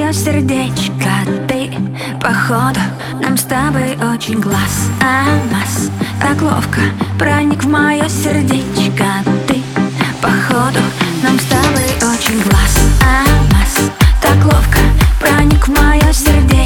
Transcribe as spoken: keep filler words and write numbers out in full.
мое сердечко. Ты, походу, нам с тобой очень глаз. Алмаз так ловко проник в мое сердечко. Ты, походу, нам с тобой очень глаз. Алмаз так ловко проник в мое сердечко.